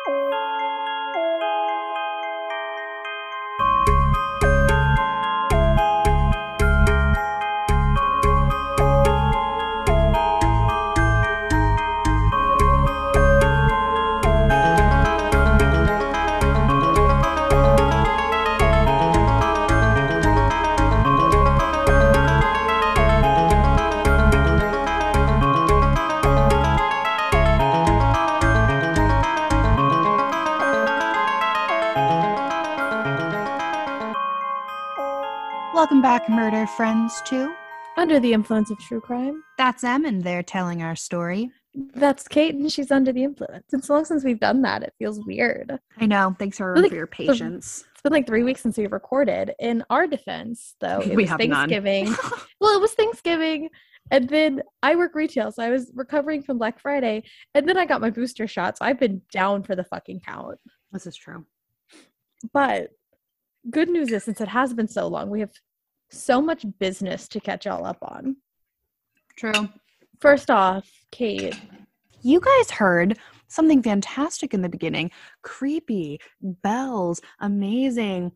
Welcome back, murder friends, to Under the Influence of True Crime. That's Em, and they're telling our story. That's Kate, and she's under the influence. And so long since we've done that, it feels weird. I know. Thanks for your patience. It's been like 3 weeks since we've recorded. In our defense, though, it was Thanksgiving. Well, it was Thanksgiving, and then I work retail, so I was recovering from Black Friday, and then I got my booster shot, so I've been down for the fucking count. This is true. But good news is, since it has been so long, we have so much business to catch y'all up on. True. First off, Kate, you guys heard something fantastic in the beginning. Creepy, bells, amazing.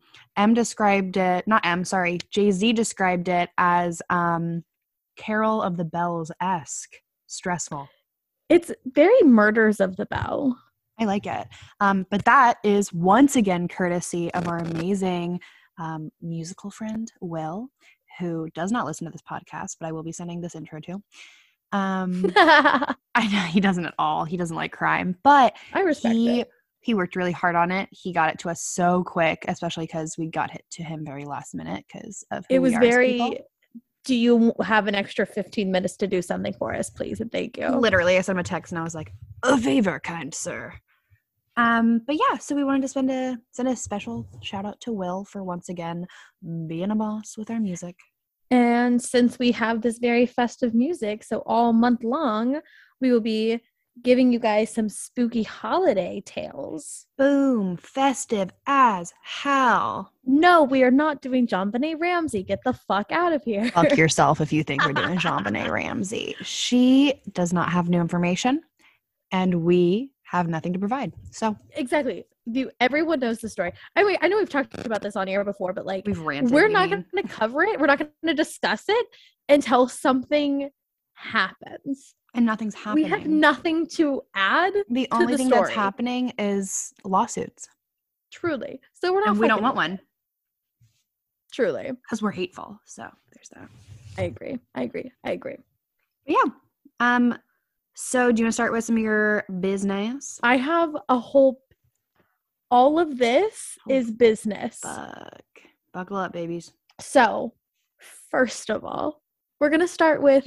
Jay-Z described it as Carol of the Bells-esque. Stressful. It's very Murders of the Bell. I like it. But that is once again courtesy of our amazing musical friend, Will, who does not listen to this podcast, but I will be sending this intro to. I know he doesn't at all. He doesn't like crime, but I respect it. He worked really hard on it. He got it to us so quick, especially because we got it to him very last minute because of who it was we are very. As people. Do you have an extra 15 minutes to do something for us, please? And thank you. Literally, I sent him a text and I was like, "A favor, kind sir." But yeah, so we wanted to send a special shout out to Will for once again being a boss with our music. And since we have this very festive music, so all month long, we will be giving you guys some spooky holiday tales. Boom, festive as hell. No, we are not doing JonBenet Ramsey. Get the fuck out of here. Fuck yourself if you think we're doing JonBenet Ramsey. She does not have new information, and we have nothing to provide. So exactly. Everyone knows the story. I know we've talked about this on air before, but like we're not going to cover it. We're not going to discuss it until something happens. And nothing's happening. We have nothing to add. The only thing that's happening is lawsuits. Truly. So we're not. And we don't want one. Truly. Because we're hateful. So there's that. I agree. But yeah. So do you want to start with some of your business? I have all of this is business. Fuck. Buckle up, babies. So, first of all, we're going to start with,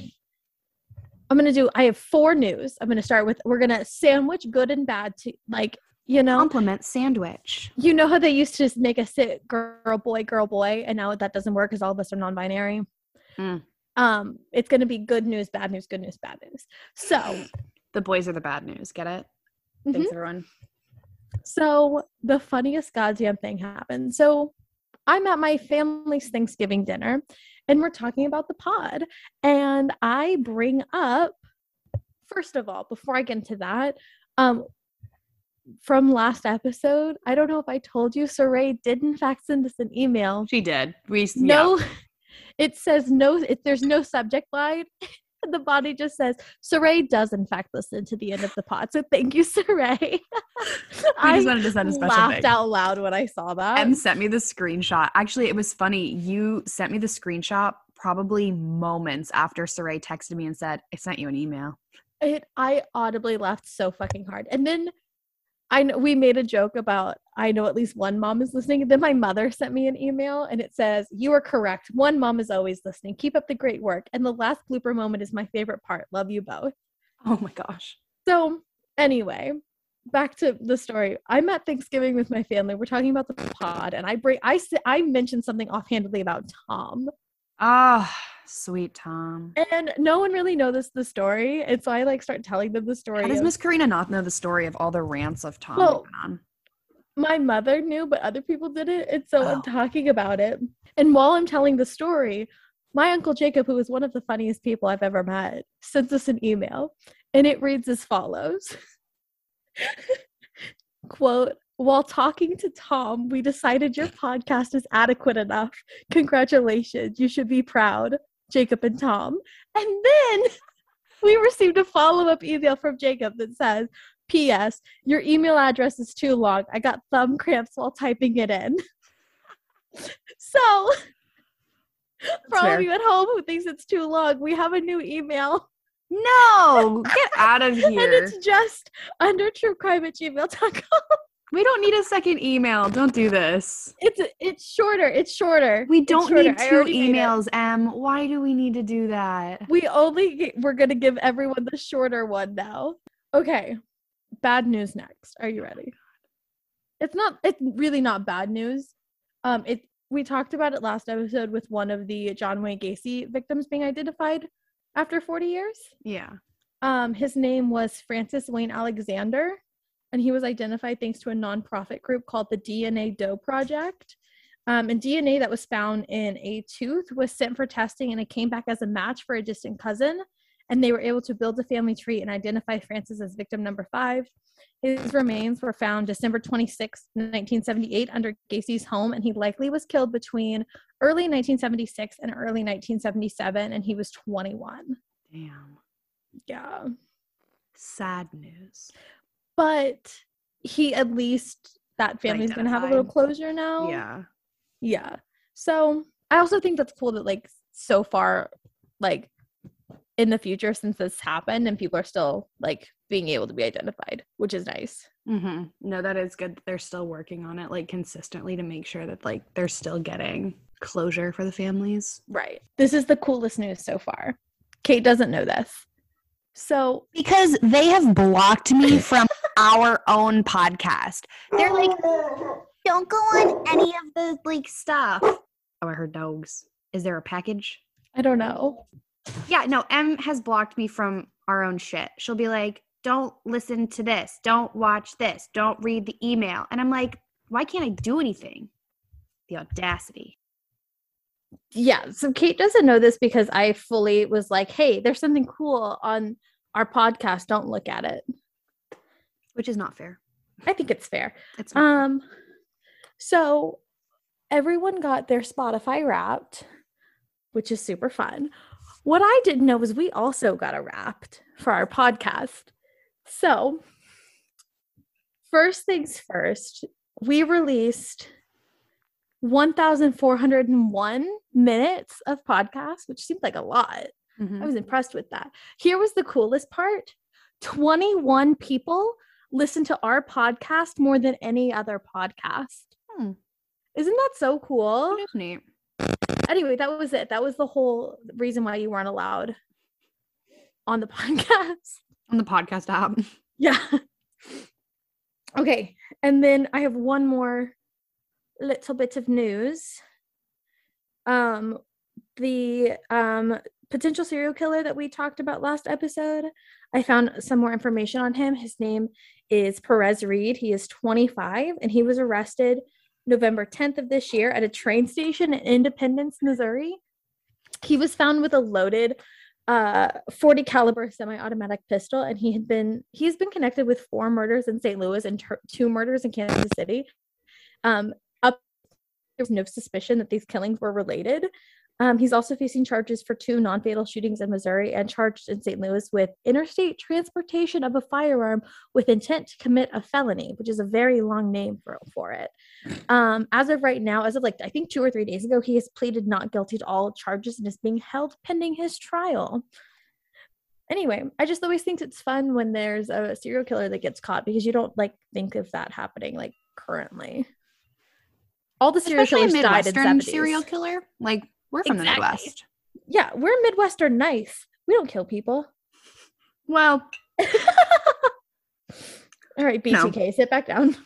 I have 4 news. I'm going to start with, we're going to sandwich good and bad to, like, you know. Compliment sandwich. You know how they used to make us sit girl, boy, and now that doesn't work because all of us are non-binary? It's going to be good news, bad news, good news, bad news. So the boys are the bad news. Get it? Mm-hmm. Thanks, everyone. So the funniest goddamn thing happened. So I'm at my family's Thanksgiving dinner and we're talking about the pod. And I bring up, first of all, before I get into that, from last episode, I don't know if I told you, Saray did in fact send us an email. She did. It says no, there's no subject line. The body just says, Saray does in fact listen to the end of the pod. So thank you, Saray. I just wanted to send a special laughed out loud when I saw that. Em sent me the screenshot. Actually, it was funny. You sent me the screenshot probably moments after Saray texted me and said, I sent you an email. I audibly laughed so fucking hard. And then I know we made a joke about, I know at least one mom is listening. And then my mother sent me an email and it says, you are correct. One mom is always listening. Keep up the great work. And the last blooper moment is my favorite part. Love you both. Oh my gosh. So anyway, back to the story. I'm at Thanksgiving with my family. We're talking about the pod and I mentioned something offhandedly about Tom. Ah, sweet Tom. And no one really knows the story. And so I start telling them the story. How does Miss Karina not know the story of all the rants of Tom? Well, my mother knew, but other people didn't. And so I'm talking about it. And while I'm telling the story, my Uncle Jacob, who is one of the funniest people I've ever met, sends us an email. And it reads as follows. quote, while talking to Tom, we decided your podcast is adequate enough. Congratulations. You should be proud. Jacob and Tom. And then we received a follow-up email from Jacob that says, P.S. Your email address is too long. I got thumb cramps while typing it in. So, for all of you at home who thinks it's too long, we have a new email. No, get out of here. And it's just undertruecrime@gmail.com. We don't need a second email. Don't do this. It's shorter. We don't need two already made it. emails, Em. Why do we need to do that? We're going to give everyone the shorter one now. Okay. Bad news next. Are you ready? It's really not bad news. We talked about it last episode with one of the John Wayne Gacy victims being identified after 40 years. Yeah. His name was Francis Wayne Alexander, and he was identified thanks to a nonprofit group called the DNA Doe Project. And DNA that was found in a tooth was sent for testing, and it came back as a match for a distant cousin. And they were able to build a family tree and identify Francis as victim number 5. His remains were found December 26, 1978 under Gacy's home, and he likely was killed between early 1976 and early 1977, and he was 21. Damn. Yeah. Sad news. But at least that family's going to have a little closure now. Yeah. Yeah. So I also think that's cool that, like, so far, like, in the future, since this happened and people are still, like, being able to be identified, which is nice. Mm-hmm. No, that is good. They're still working on it, like, consistently to make sure that, like, they're still getting closure for the families. Right. This is the coolest news so far. Kate doesn't know this. So, because they have blocked me from our own podcast. They're like, don't go on any of the, like, stuff. Oh, I heard dogs. Is there a package? I don't know. Yeah, no, Em has blocked me from our own shit. She'll be like, don't listen to this. Don't watch this. Don't read the email. And I'm like, why can't I do anything? The audacity. Yeah, so Kate doesn't know this because I fully was like, hey, there's something cool on our podcast. Don't look at it. Which is not fair. I think it's fair. It's not fair. So everyone got their Spotify Wrapped, which is super fun. What I didn't know was we also got a Wrapped for our podcast. So first things first, we released 1,401 minutes of podcast, which seemed like a lot. Mm-hmm. I was impressed with that. Here was the coolest part. 21 people listened to our podcast more than any other podcast. Isn't that so cool? That is neat. Anyway, that was it. That was the whole reason why you weren't allowed on the podcast. On the podcast app. Yeah. Okay. And then I have one more little bit of news. The potential serial killer that we talked about last episode, I found some more information on him. His name is Perez Reed. He is 25, and he was arrested November 10th of this year at a train station in Independence, Missouri. He was found with a loaded 40 caliber semi-automatic pistol, and he's been connected with 4 murders in St. Louis and 2 murders in Kansas City. There's no suspicion that these killings were related. He's also facing charges for 2 non-fatal shootings in Missouri and charged in St. Louis with interstate transportation of a firearm with intent to commit a felony, which is a very long name for it. As of right now, as of like I think 2 or 3 days ago, he has pleaded not guilty to all charges and is being held pending his trial. Anyway, I just always think it's fun when there's a serial killer that gets caught because you don't like think of that happening like currently. All the serial killers died in the 70s. Serial killer, like. We're from the Midwest. Yeah, we're Midwestern nice. We don't kill people. Well. All right, BTK, sit back down.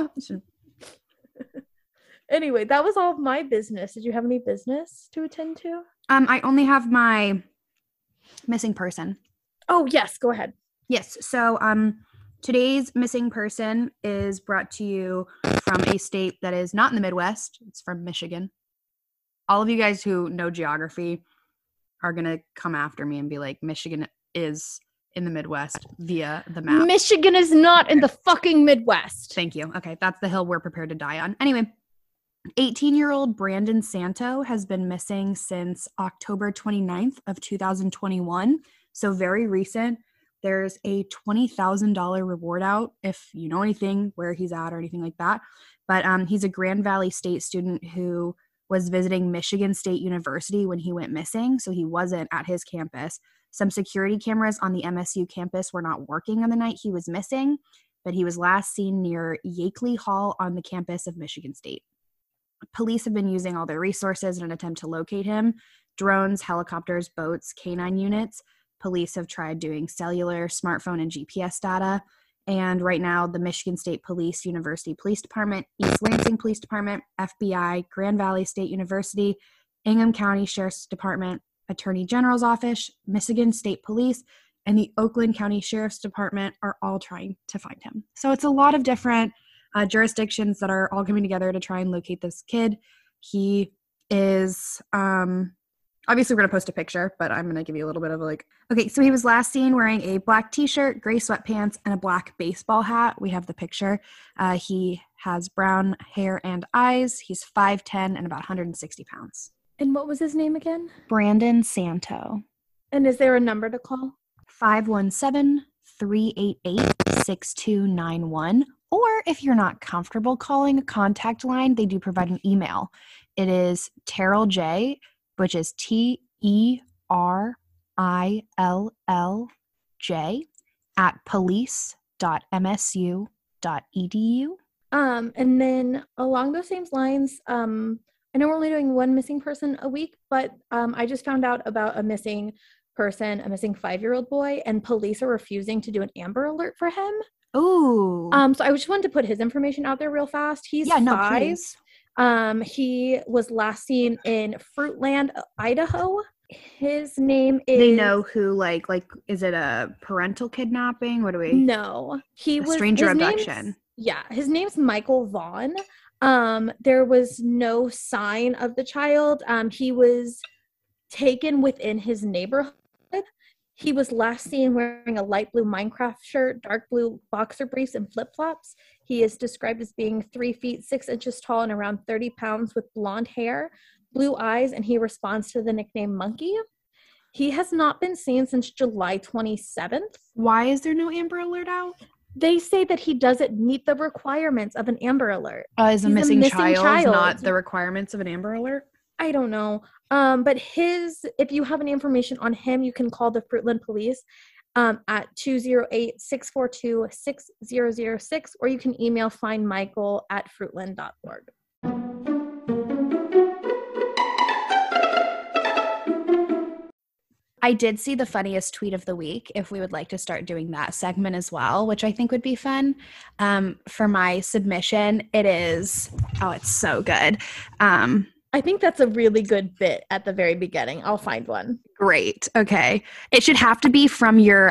Anyway, that was all of my business. Did you have any business to attend to? I only have my missing person. Oh, yes, go ahead. Yes, so today's missing person is brought to you from a state that is not in the Midwest. It's from Michigan. All of you guys who know geography are going to come after me and be like, Michigan is in the Midwest via the map. Michigan is not in the fucking Midwest. Thank you. Okay, that's the hill we're prepared to die on. Anyway, 18-year-old Brandon Santo has been missing since October 29th of 2021, so very recent. There's a $20,000 reward out if you know anything, where he's at or anything like that. But he's a Grand Valley State student who was visiting Michigan State University when he went missing, so he wasn't at his campus. Some security cameras on the MSU campus were not working on the night he was missing, but he was last seen near Yakeley Hall on the campus of Michigan State. Police have been using all their resources in an attempt to locate him. Drones, helicopters, boats, canine units. Police have tried doing cellular, smartphone, and GPS data. And right now, the Michigan State Police, University Police Department, East Lansing Police Department, FBI, Grand Valley State University, Ingham County Sheriff's Department, Attorney General's Office, Michigan State Police, and the Oakland County Sheriff's Department are all trying to find him. So it's a lot of different jurisdictions that are all coming together to try and locate this kid. He is, obviously we're going to post a picture, but I'm going to give you a little bit of okay, so he was last seen wearing a black t-shirt, gray sweatpants, and a black baseball hat. We have the picture. He has brown hair and eyes. He's 5'10" and about 160 pounds. And what was his name again? Brandon Santo. And is there a number to call? 517-388-6291. Or if you're not comfortable calling a contact line, they do provide an email. It is Terrell J, which is TERILLJ @police.msu.edu. And then along those same lines, I know we're only doing one missing person a week, but I just found out about a missing person, a missing 5-year-old boy, and police are refusing to do an Amber Alert for him. Ooh. So I just wanted to put his information out there real fast. He's 5. Please. He was last seen in Fruitland, Idaho. His name is... They know who, like, is it a parental kidnapping? What do we... No. He was... Stranger abduction. Yeah. His name's Michael Vaughn. There was no sign of the child. He was taken within his neighborhood. He was last seen wearing a light blue Minecraft shirt, dark blue boxer briefs, and flip-flops. He is described as being 3 feet 6 inches tall and around 30 pounds with blonde hair, blue eyes, and he responds to the nickname Monkey. He has not been seen since July 27th. Why is there no Amber Alert out? They say that he doesn't meet the requirements of an Amber Alert. Is a missing child not the requirements of an Amber Alert? I don't know. But if you have any information on him, you can call the Fruitland Police at 208-642-6006, or you can email findmichael@fruitland.org. I did see the funniest tweet of the week, if we would like to start doing that segment as well, which I think would be fun. For my submission, it is, it's so good. I think that's a really good bit at the very beginning. I'll find one. Great. Okay. It should have to be from your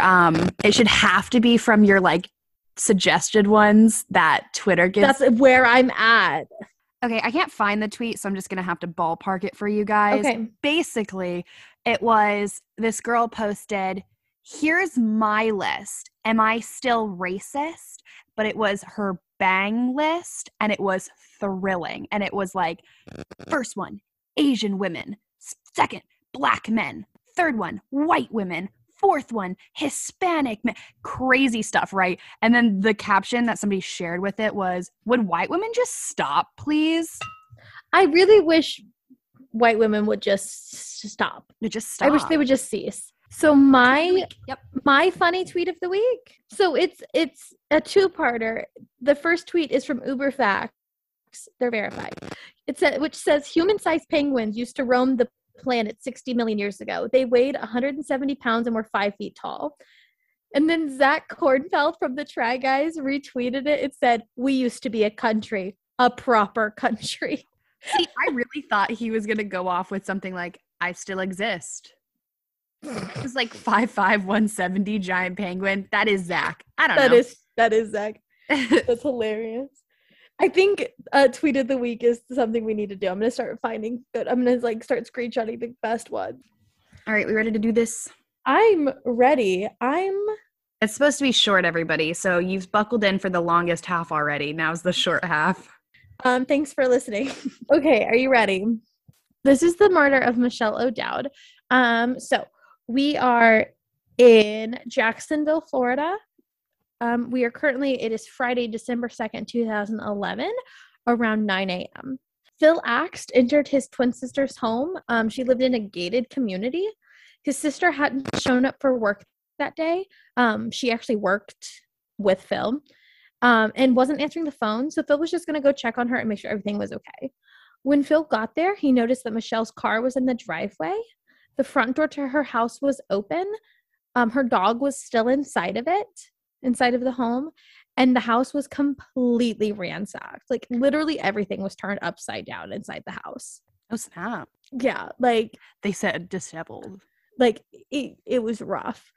like suggested ones that Twitter gives. That's where I'm at. Okay, I can't find the tweet, so I'm just going to have to ballpark it for you guys. Okay. Basically, it was this girl posted, "Here's my list. Am I still racist?" But it was her bang list, and it was thrilling. And it was like, first one, Asian women. Second, black men. Third one, white women. Fourth one, Hispanic men. Crazy stuff, right? And then the caption that somebody shared with it was, "Would white women just stop, please?" I really wish white women would just stop. Just stop. I wish they would just cease. So my funny tweet of the week. So it's a two-parter. The first tweet is from UberFacts. They're verified. Which says human-sized penguins used to roam the planet 60 million years ago. They weighed 170 pounds and were 5 feet tall. And then Zach Kornfeld from the Try Guys retweeted it. It said, "We used to be a country, a proper country." See, I really thought he was going to go off with something like, "I still exist." It's like 5'5", 170 giant penguin. That is Zach. I don't know. That is Zach. That's hilarious. I think tweet of the week is something we need to do. I'm going to start finding good. I'm going to start screenshotting the best ones. All right, we ready to do this? I'm ready. It's supposed to be short, everybody. So you've buckled in for the longest half already. Now's the short half. Thanks for listening. Okay, are you ready? This is the murder of Michelle O'Dowd. So we are in Jacksonville, Florida. It is Friday, December 2nd, 2011, around 9 a.m. Phil Axt entered his twin sister's home. She lived in a gated community. His sister hadn't shown up for work that day. She actually worked with Phil and wasn't answering the phone. So Phil was just going to go check on her and make sure everything was okay. When Phil got there, he noticed that Michelle's car was in the driveway. The front door to her house was open. Her dog was still inside of the home. And the house was completely ransacked. Like, literally everything was turned upside down inside the house. Oh, snap. Yeah, like... They said disheveled. Like, it was rough.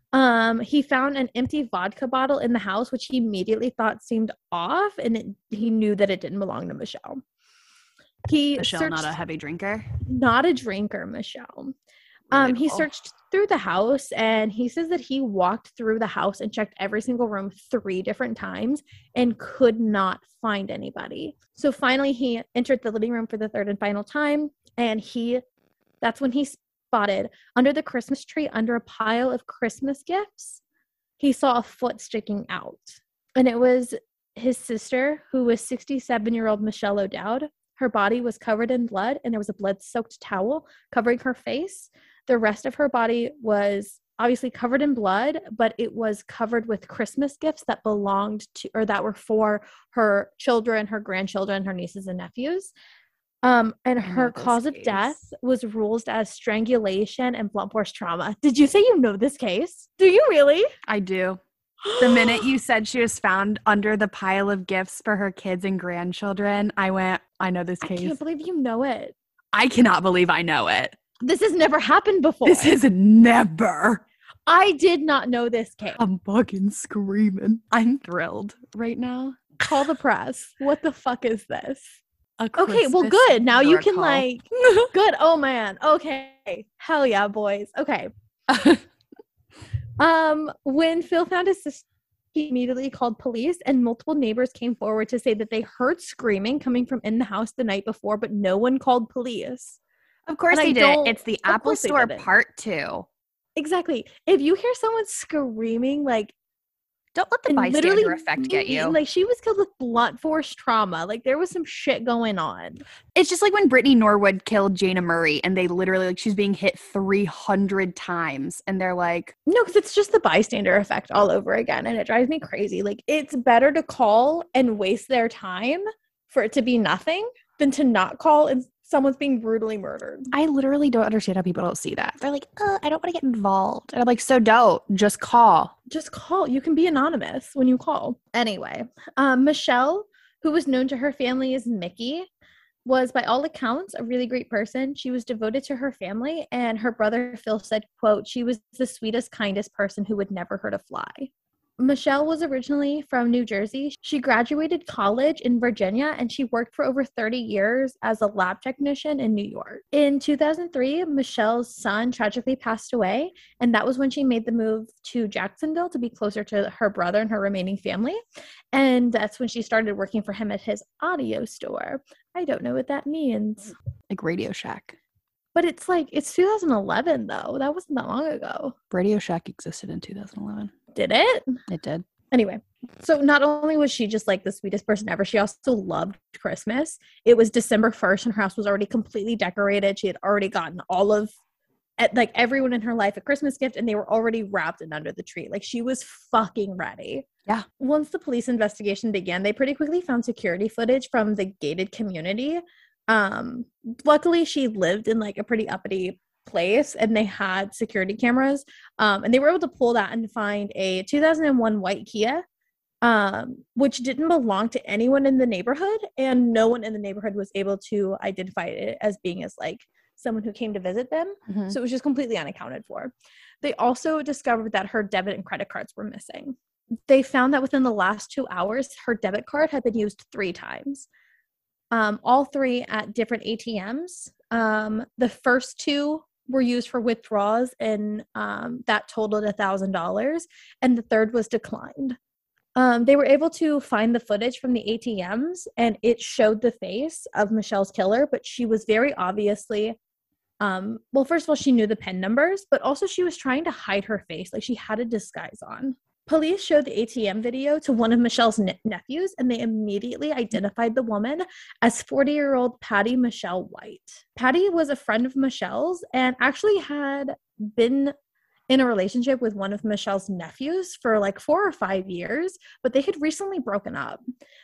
He found an empty vodka bottle in the house, which he immediately thought seemed off, and he knew that it didn't belong to Michelle. Michelle, not a heavy drinker? Not a drinker, Michelle. Really He cool. searched through the house, and he says that he walked through the house and checked every single room 3 different times and could not find anybody. So finally, he entered the living room for the 3rd and final time, and that's when he spotted under the Christmas tree, under a pile of Christmas gifts, he saw a foot sticking out. And it was his sister, who was 67-year-old Michelle O'Dowd. Her body was covered in blood, and there was a blood-soaked towel covering her face. The rest of her body was obviously covered in blood, but it was covered with Christmas gifts that belonged to, or that were for her children, her grandchildren, her nieces and nephews. And her cause of death was ruled as strangulation and blunt force trauma. Did you say you know this case? Do you really? I do. The minute you said she was found under the pile of gifts for her kids and grandchildren, I went, I know this case. I can't believe you know it. I cannot believe I know it. This has never happened before. This is never. I did not know this case. I'm fucking screaming. I'm thrilled right now. Call the press. What the fuck is this? Okay, well, good. Now you can good. Oh man. Okay. Hell yeah, boys. Okay. When Phil found his sister, he immediately called police, and multiple neighbors came forward to say that they heard screaming coming from in the house the night before, but no one called police. Of course they did. It's the Apple Store Part 2. Exactly. If you hear someone screaming, like, don't let the bystander effect get you. Like, she was killed with blunt force trauma. Like, there was some shit going on. It's just like when Brittany Norwood killed Jana Murray, and they literally, like, she's being hit 300 times, and they're like... No, because it's just the bystander effect all over again, and it drives me crazy. Like, it's better to call and waste their time for it to be nothing than to not call and someone's being brutally murdered. I literally don't understand how people don't see that. They're like, I don't want to get involved. And I'm like, so don't. Just call. Just call. You can be anonymous when you call. Anyway, Michelle, who was known to her family as Mickey, was by all accounts a really great person. She was devoted to her family, and her brother Phil said, quote, she was the sweetest, kindest person who would never hurt a fly. Michelle was originally from New Jersey. She graduated college in Virginia, and she worked for over 30 years as a lab technician in New York. In 2003, Michelle's son tragically passed away, and that was when she made the move to Jacksonville to be closer to her brother and her remaining family. And that's when she started working for him at his audio store. I don't know what that means. Like Radio Shack. But it's 2011, though. That wasn't that long ago. Radio Shack existed in 2011. Did it? It did. Anyway, so not only was she just like the sweetest person ever, she also loved Christmas. It was December 1st, and her house was already completely decorated. She had already gotten all of, like, everyone in her life a Christmas gift, and they were already wrapped and under the tree. Like, she was fucking ready. Yeah. Once the police investigation began, they pretty quickly found security footage from the gated community. Luckily, she lived in like a pretty uppity place, and they had security cameras, and they were able to pull that and find a 2001 white Kia, which didn't belong to anyone in the neighborhood, and no one in the neighborhood was able to identify it as being as like someone who came to visit them. Mm-hmm. So it was just completely unaccounted for. They also discovered that her debit and credit cards were missing. They found that within the last 2 hours, her debit card had been used 3 times, all 3 at different ATMs. The first 2 were used for withdrawals, and that totaled $1,000, and the third was declined. They were able to find the footage from the ATMs, and it showed the face of Michelle's killer, but she was very obviously, well, first of all, she knew the PIN numbers, but also she was trying to hide her face. Like, she had a disguise on. Police showed the ATM video to one of Michelle's nephews, and they immediately identified the woman as 40-year-old Patty Michelle White. Patty was a friend of Michelle's and actually had been in a relationship with one of Michelle's nephews for like 4 or 5 years, but they had recently broken up.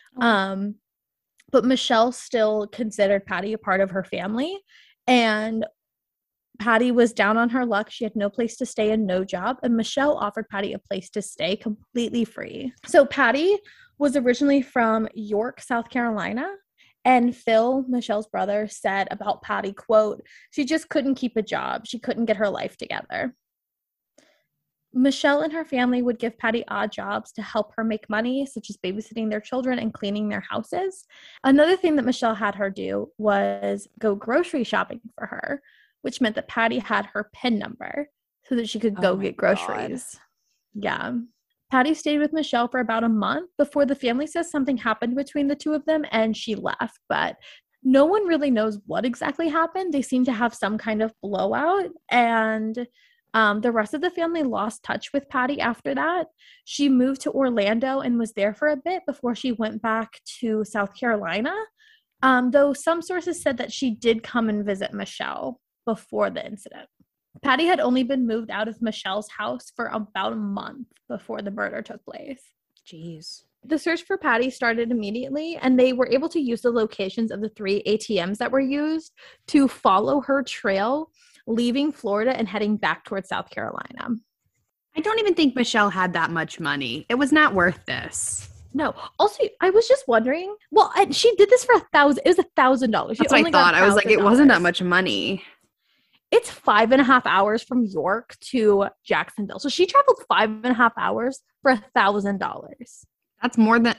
But Michelle still considered Patty a part of her family, and Patty was down on her luck. She had no place to stay and no job, and Michelle offered Patty a place to stay completely free. So Patty was originally from York, South Carolina, and Phil, Michelle's brother, said about Patty, quote, "She just couldn't keep a job. She couldn't get her life together." Michelle and her family would give Patty odd jobs to help her make money, such as babysitting their children and cleaning their houses. Another thing that Michelle had her do was go grocery shopping for her, which meant that Patty had her PIN number so that she could go get groceries. God. Yeah. Patty stayed with Michelle for about a month before the family says something happened between the two of them and she left, but no one really knows what exactly happened. They seem to have some kind of blowout, and the rest of the family lost touch with Patty after that. She moved to Orlando and was there for a bit before she went back to South Carolina, though some sources said that she did come and visit Michelle before the incident. Patty had only been moved out of Michelle's house for about a month before the murder took place. Jeez. The search for Patty started immediately, and they were able to use the locations of the 3 ATMs that were used to follow her trail, leaving Florida and heading back towards South Carolina. I don't even think Michelle had that much money. It was not worth this. No. Also, I was just wondering. Well, and she did this for $1,000. It was $1,000. That's what I thought. I was like, it wasn't that much money. It's 5.5 hours from York to Jacksonville. So she traveled 5.5 hours for $1,000. That's more than.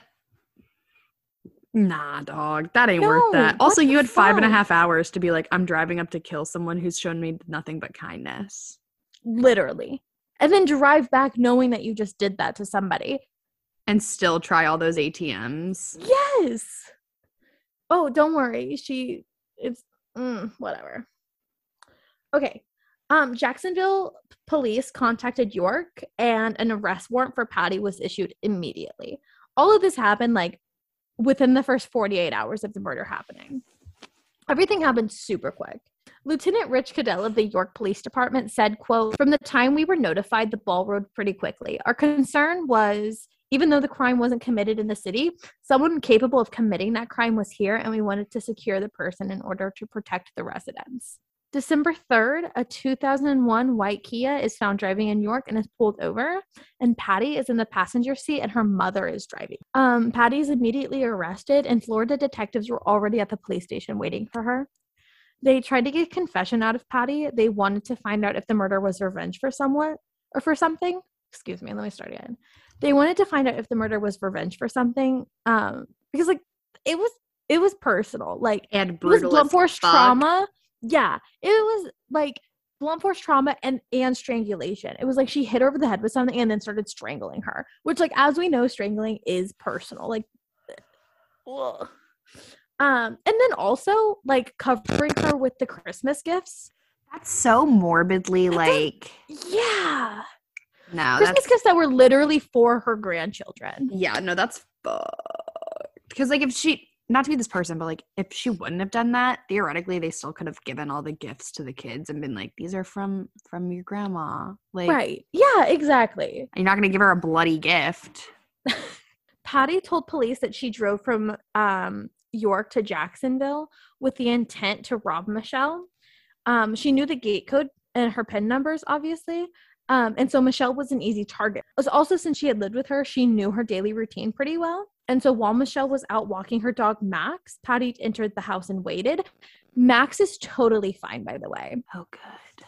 Nah, dog. That ain't worth that. Also, you had 5.5 hours to be like, I'm driving up to kill someone who's shown me nothing but kindness. Literally. And then drive back knowing that you just did that to somebody. And still try all those ATMs. Yes. Oh, don't worry. Whatever. Okay. Jacksonville police contacted York, and an arrest warrant for Patty was issued immediately. All of this happened like within the first 48 hours of the murder happening. Everything happened super quick. Lieutenant Rich Cadell of the York Police Department said, quote, "From the time we were notified, the ball rolled pretty quickly. Our concern was, even though the crime wasn't committed in the city, someone capable of committing that crime was here, and we wanted to secure the person in order to protect the residents." December 3rd, a 2001 white Kia is found driving in York and is pulled over, and Patty is in the passenger seat and her mother is driving. Patty is immediately arrested, and Florida detectives were already at the police station waiting for her. They tried to get a confession out of Patty. They wanted to find out if the murder was revenge for someone or for something. Excuse me, let me start again. They wanted to find out if the murder was revenge for something, because like it was personal, like and it was blunt force trauma. Yeah, it was like blunt force trauma and strangulation. It was like she hit her over the head with something and then started strangling her, which, like, as we know, strangling is personal. Like, ugh. And then also like covering her with the Christmas gifts. That's so morbidly like. Yeah. No, Christmas gifts that were literally for her grandchildren. Yeah, no, that's because like if she. Not to be this person, but like if she wouldn't have done that, theoretically they still could have given all the gifts to the kids and been like, these are from your grandma. Like, right. Yeah, exactly. You're not gonna give her a bloody gift. Patty told police that she drove from York to Jacksonville with the intent to rob Michelle. She knew the gate code and her PIN numbers, obviously. And so Michelle was an easy target. Also, since she had lived with her, she knew her daily routine pretty well. And so while Michelle was out walking her dog, Max, Patty entered the house and waited. Max is totally fine, by the way. Oh, good.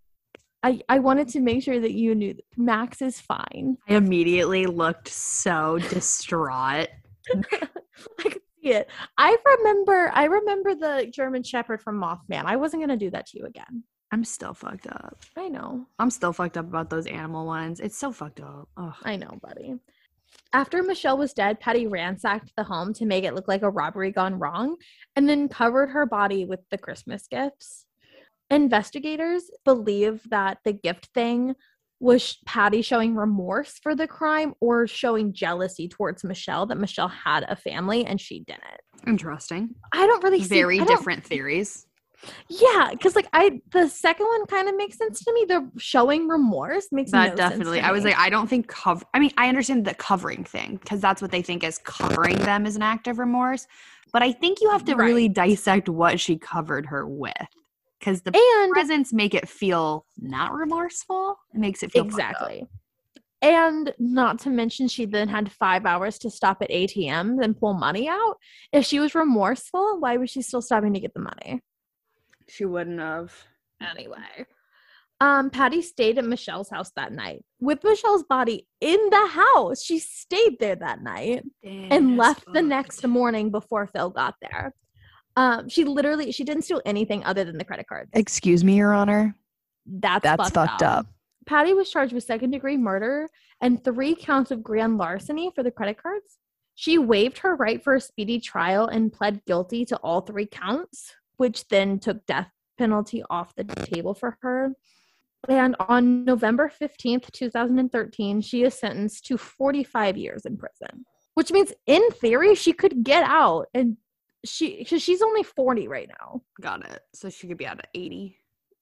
I wanted to make sure that you knew that Max is fine. I immediately looked so distraught. I could see it. I remember the German Shepherd from Mothman. I wasn't going to do that to you again. I'm still fucked up. I know. I'm still fucked up about those animal ones. It's so fucked up. Ugh. I know, buddy. After Michelle was dead, Patty ransacked the home to make it look like a robbery gone wrong and then covered her body with the Christmas gifts. Investigators believe that the gift thing was Patty showing remorse for the crime or showing jealousy towards Michelle, that Michelle had a family and she didn't. Interesting. I don't really see very different theories. Yeah, because like the second one kind of makes sense to me. The showing remorse makes That no definitely. sense to I was me. like, I don't think I mean, I understand the covering thing because that's what they think is covering them as an act of remorse. But I think you have to really dissect what she covered her with, because the presents make it feel not remorseful. It makes it feel exactly. And not to mention, she then had 5 hours to stop at ATMs and pull money out. If she was remorseful, why was she still stopping to get the money? She wouldn't have. Anyway, Patty stayed at Michelle's house that night with Michelle's body in the house. She stayed there that night and left the next morning before Phil got there. She didn't steal anything other than the credit cards. Excuse me, Your Honor. That's fucked up. Patty was charged with second-degree murder and 3 counts of grand larceny for the credit cards. She waived her right for a speedy trial and pled guilty to all 3 counts, which then took death penalty off the table for her. And on November 15th, 2013, she is sentenced to 45 years in prison, which means in theory she could get out, and she's only 40 right now. Got it. So she could be out at 80.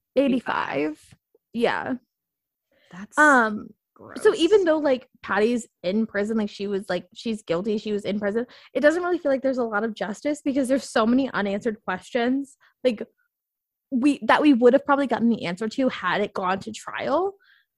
85. Yeah. That's gross. So even though like Patty's in prison, like she's guilty, she was in prison, it doesn't really feel like there's a lot of justice because there's so many unanswered questions like we would have probably gotten the answer to had it gone to trial.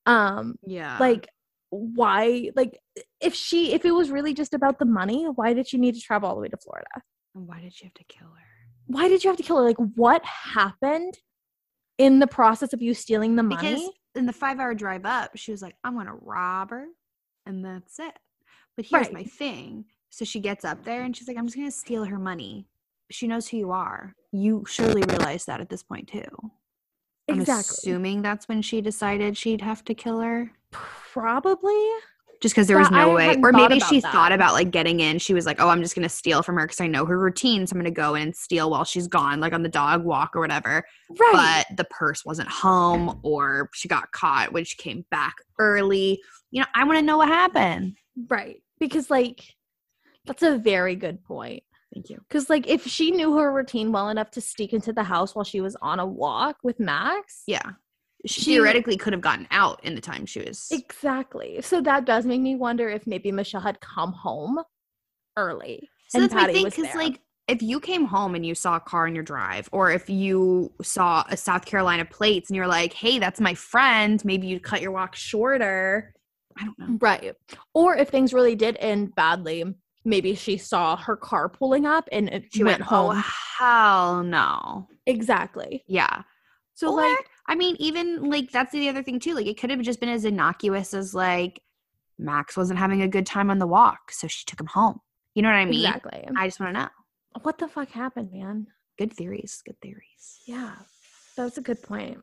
Yeah. Like why, like if it was really just about the money, why did she need to travel all the way to Florida? And why did she have to kill her? Why did you have to kill her? Like what happened in the process of you stealing the money? Because in the 5-hour drive up, she was like, I'm going to rob her, and that's it. But here's my thing. So she gets up there, and she's like, I'm just going to steal her money. She knows who you are. You surely realize that at this point, too. I'm assuming that's when she decided she'd have to kill her. Probably. Just because there was no way. Or maybe she thought about, like, getting in. She was like, oh, I'm just going to steal from her because I know her routine. So I'm going to go in and steal while she's gone, like on the dog walk or whatever. Right. But the purse wasn't home or she got caught when she came back early. You know, I want to know what happened. Right. Because, like, that's a very good point. Thank you. Because, like, if she knew her routine well enough to sneak into the house while she was on a walk with Max. Yeah. She theoretically could have gotten out in the time she was. Exactly. So that does make me wonder if maybe Michelle had come home early. So that's my thing, because, like, if you came home and you saw a car in your drive, or if you saw a South Carolina plates and you're like, hey, that's my friend, maybe you'd cut your walk shorter. I don't know. Right. Or if things really did end badly, maybe she saw her car pulling up and she went home. Oh, hell no. Exactly. Yeah. So, or, like, I mean, even, like, that's the other thing, too. Like, it could have just been as innocuous as, like, Max wasn't having a good time on the walk, so she took him home. You know what I mean? Exactly. I just want to know. What the fuck happened, man? Good theories. Good theories. Yeah. That was a good point.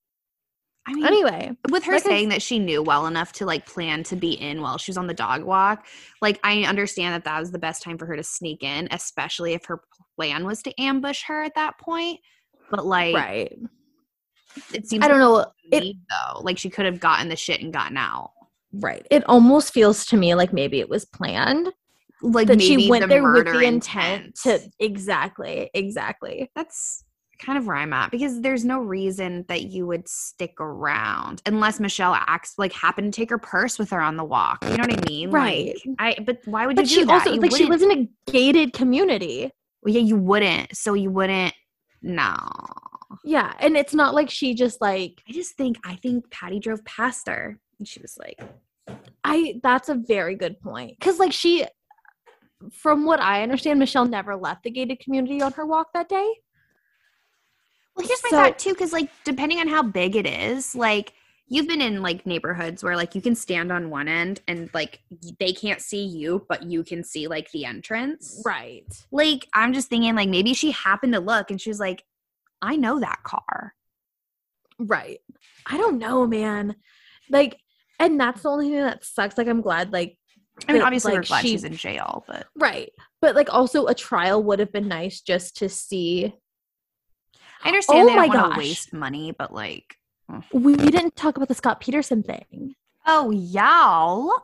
I mean, anyway, with her saying that she knew well enough to, like, plan to be in while she was on the dog walk, like, I understand that was the best time for her to sneak in, especially if her plan was to ambush her at that point. But, like, right. It seems I don't know. Though. Like, she could have gotten the shit and gotten out. Right. It almost feels to me like maybe it was planned. Like, that maybe she went there with the intent to exactly. That's kind of where I'm at, because there's no reason that you would stick around unless Michelle happened to take her purse with her on the walk. You know what I mean? Right. Like, but why would you do that? But she also, she was in a gated community. Well, yeah, you wouldn't. So you wouldn't. No. Yeah, and it's not like she just, like, I think Patty drove past her and she was like, that's a very good point. Because, like, from what I understand, Michelle never left the gated community on her walk that day. Well, here's my thought, too, because, like, depending on how big it is, like, you've been in, like, neighborhoods where, like, you can stand on one end and, like, they can't see you, but you can see, like, the entrance. Right. Like, I'm just thinking, like, maybe she happened to look and she was like, I know that car. Right. I don't know, man. Like, and that's the only thing that sucks. Like, I'm glad, like, I mean, that, obviously like, we're glad she's in jail, but right. But like, also a trial would have been nice just to see. I understand Oh they my don't want to gosh. waste money, but like, We didn't talk about the Scott Peterson thing. oh y'all,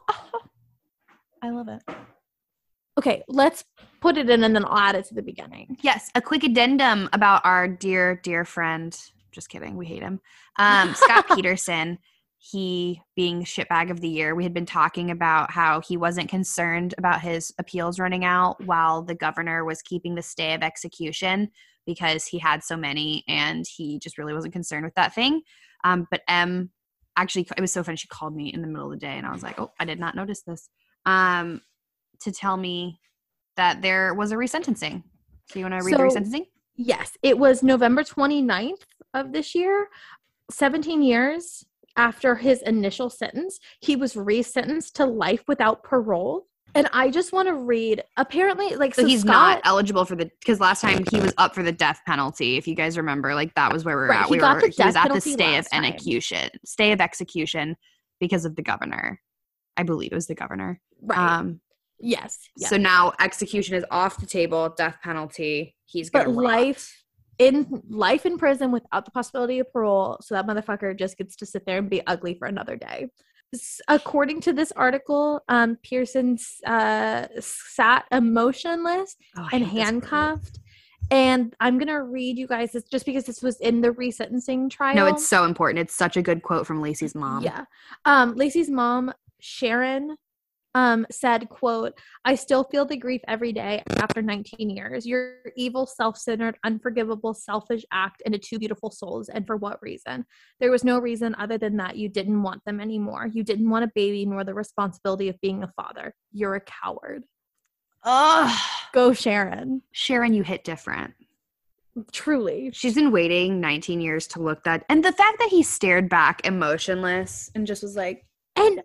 I love it. Okay, let's put it in and then I'll add it to the beginning. Yes, a quick addendum about our dear friend. Just kidding, we hate him. Scott Peterson. He being shitbag of the year. We had been talking about how he wasn't concerned about his appeals running out while the governor was keeping the stay of execution because he had so many and he just really wasn't concerned with that thing. But actually, it was so funny. She called me in the middle of the day and I was like, oh, I did not notice this. To tell me that there was a resentencing. So you want to read the resentencing? Yes. It was November 29th of this year, 17 years after his initial sentence. He was resentenced to life without parole. And I just want to read, apparently, like, so he's Scott, not eligible for because last time he was up for the death penalty. If you guys remember, like that was where we were at. He was at the stay of execution because of the governor. I believe it was the governor. Right. Yes. So now execution is off the table, death penalty. He's going to life in prison without the possibility of parole. So that motherfucker just gets to sit there and be ugly for another day. According to this article, Pearson sat emotionless and handcuffed. And I'm going to read you guys this just because this was in the resentencing trial. No, it's so important. It's such a good quote from Lacey's mom. Yeah. Lacey's mom, Sharon, said, quote, "I still feel the grief every day after 19 years. Your evil, self-centered, unforgivable, selfish act into two beautiful souls. And for what reason? There was no reason other than that you didn't want them anymore. You didn't want a baby nor the responsibility of being a father. You're a coward." Ugh. Go, Sharon. Sharon, you hit different. Truly. She's been waiting 19 years to look that. And the fact that he stared back emotionless and just was like. And,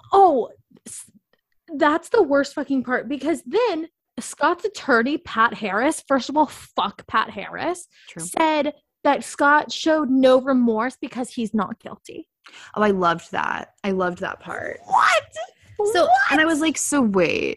that's the worst fucking part, because then Scott's attorney, Pat Harris, first of all, fuck Pat Harris, said that Scott showed no remorse because he's not guilty. Oh, I loved that. I loved that part. What? And I was like, so wait,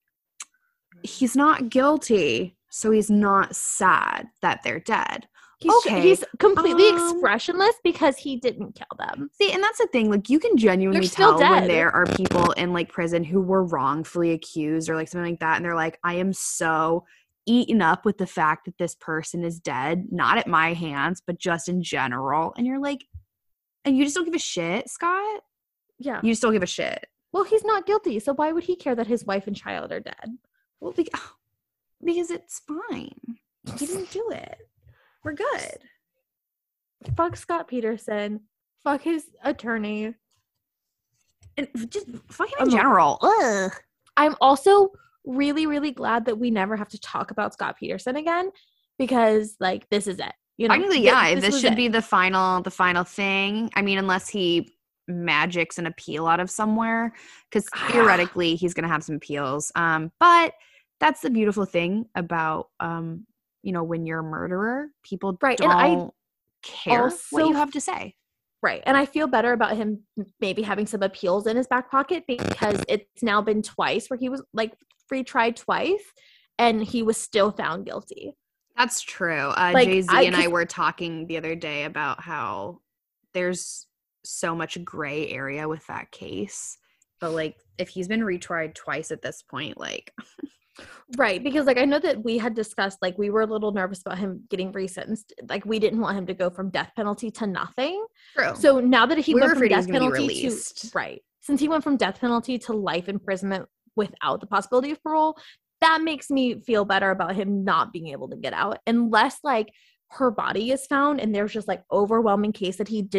he's not guilty, so he's not sad that they're dead. He's completely expressionless because he didn't kill them. See, and that's the thing. Like, you can genuinely tell when there are people in, like, prison who were wrongfully accused or, like, something like that. And they're like, I am so eaten up with the fact that this person is dead. Not at my hands, but just in general. And you're like, and you just don't give a shit, Scott? Yeah. You just don't give a shit. Well, he's not guilty. So why would he care that his wife and child are dead? Well, because it's fine. He didn't do it. We're good. Fuck Scott Peterson. Fuck his attorney. And just fuck him in general. Ugh. I'm also really, really glad that we never have to talk about Scott Peterson again, because, like, this is it. You know, technically, this should be the final thing. I mean, unless he magics an appeal out of somewhere, because theoretically he's going to have some appeals. But that's the beautiful thing about when you're a murderer, people don't care what you have to say. Right. And I feel better about him maybe having some appeals in his back pocket, because it's now been twice where he was, like, retried twice and he was still found guilty. That's true. Jay-Z and I were talking the other day about how there's so much gray area with that case. But, like, if he's been retried twice at this point, like... Right, because, like, I know that we had discussed, like, we were a little nervous about him getting resentenced. Like, we didn't want him to go from death penalty to nothing. True. So now that he went from death penalty to since he went from death penalty to life imprisonment without the possibility of parole, that makes me feel better about him not being able to get out, unless, like, her body is found and there's just, like, overwhelming evidence that he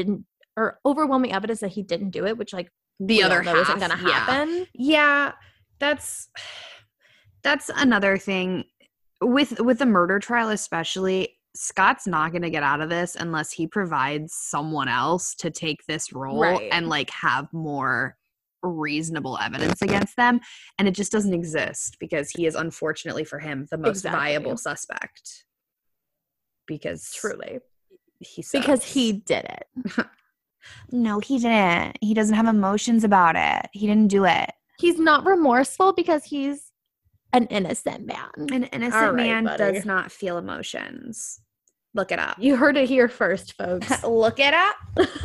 didn't do it, which, like, the other half isn't gonna happen. Yeah, that's another thing with the murder trial, especially. Scott's not going to get out of this unless he provides someone else to take this role and, like, have more reasonable evidence against them. And it just doesn't exist because he is, unfortunately for him, the most viable suspect. Because truly, he sucks. Because he did it. No, he didn't. He doesn't have emotions about it. He didn't do it. He's not remorseful because he's an innocent man. An innocent All right, man buddy. does not feel emotions. Look it up. You heard it here first, folks. Look it up.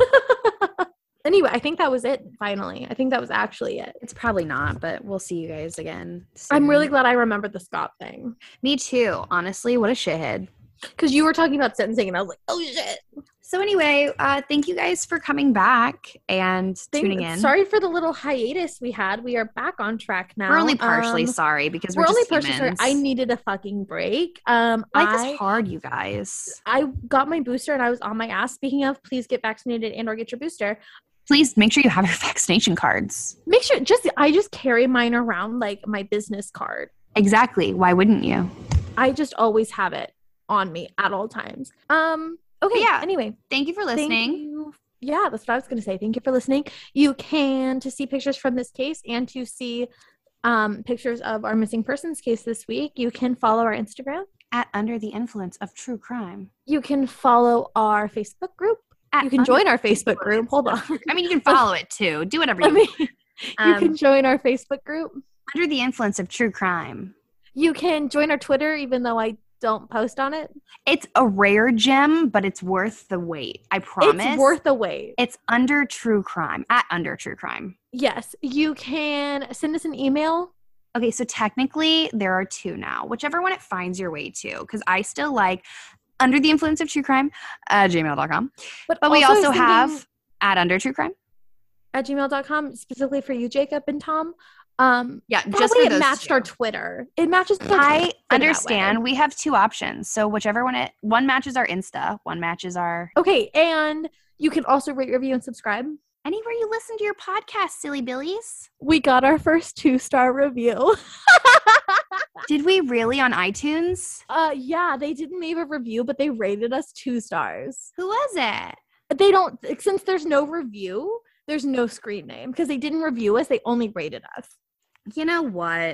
Anyway, I think that was it, finally. I think that was actually it. It's probably not, but we'll see you guys again soon. I'm really glad I remembered the Scott thing. Me too. Honestly, what a shithead. Because you were talking about sentencing, and I was like, oh, shit. So anyway, thank you guys for coming back and tuning in. Sorry for the little hiatus we had. We are back on track now. We're only partially sorry because we're only just partially sorry. humans. I needed a fucking break. Life is hard, you guys. I got my booster and I was on my ass. Speaking of, please get vaccinated and or get your booster. Please make sure you have your vaccination cards. Make sure, I just carry mine around like my business card. Exactly. Why wouldn't you? I just always have it on me at all times. Okay. Yeah. Anyway, Thank you for listening. Yeah, that's what I was going to say. Thank you for listening. You can, to see pictures from this case and to see pictures of our missing persons case this week, you can follow our Instagram At Under the Influence of True Crime. You can follow our Facebook group. You can join our Facebook group. Hold on. I mean, you can follow it too. Do whatever you want. You can join our Facebook group. Under the Influence of True Crime. You can join our Twitter, even though I don't post on it. It's a rare gem, but it's worth the wait. I promise. It's worth the wait. It's Under True Crime. At Under True Crime. Yes. You can send us an email. Okay, so technically there are two now. Whichever one it finds your way to. Because I still like Under the Influence of True Crime at gmail.com. But we also have at Under True Crime. At gmail.com, specifically for you, Jacob and Tom. Yeah, just for it those matched two. our Twitter. It matches. I understand. We have two options. So whichever one matches our Insta, one matches our. Okay, and you can also rate, review, and subscribe anywhere you listen to your podcast, silly billies. We got our first 2-star review. Did we really on iTunes? Yeah, they didn't leave a review, but they rated us 2 stars. Who was it? They don't, since there's no review, there's no screen name because they didn't review us. They only rated us. You know what?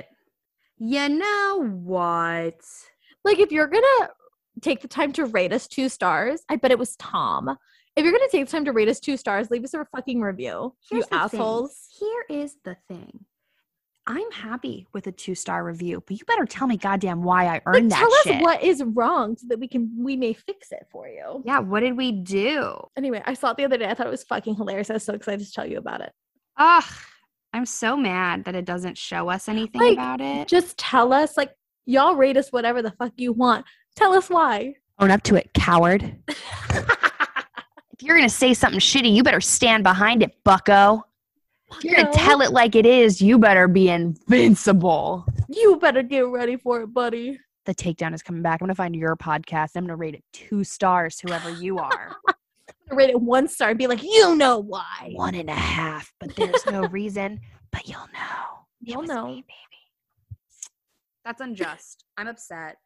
Like, if you're going to take the time to rate us 2 stars, I bet it was Tom. If you're going to take the time to rate us 2 stars, leave us a fucking review. Here's you assholes. Here is the thing. I'm happy with a 2-star review, but you better tell me goddamn why I earned that shit. Tell us what is wrong so that we may fix it for you. Yeah, what did we do? Anyway, I saw it the other day. I thought it was fucking hilarious. I was so excited to tell you about it. Ugh, I'm so mad that it doesn't show us anything about it. Just tell us, y'all rate us whatever the fuck you want. Tell us why. Own up to it, coward. If you're going to say something shitty, you better stand behind it, bucko. If you're going to tell it like it is, you better be invincible. You better get ready for it, buddy. The takedown is coming back. I'm going to find your podcast. I'm going to rate it 2 stars, whoever you are. I'm going to rate it 1 star and be like, you know why. 1.5, but there's no reason. But you'll know. You'll know. Me, baby. That's unjust. I'm upset.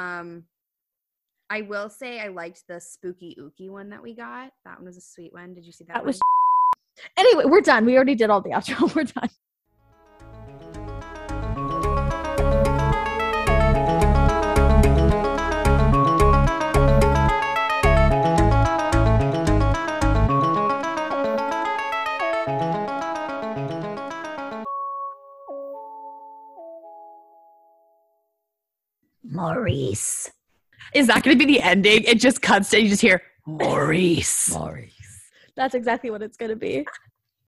I will say I liked the spooky ookie one that we got. That one was a sweet one. Did you see that one? Was anyway, we're done. We already did all the outro. We're done. Maurice. Is that going to be the ending? It just cuts to, you just hear, Maurice. That's exactly what it's going to be.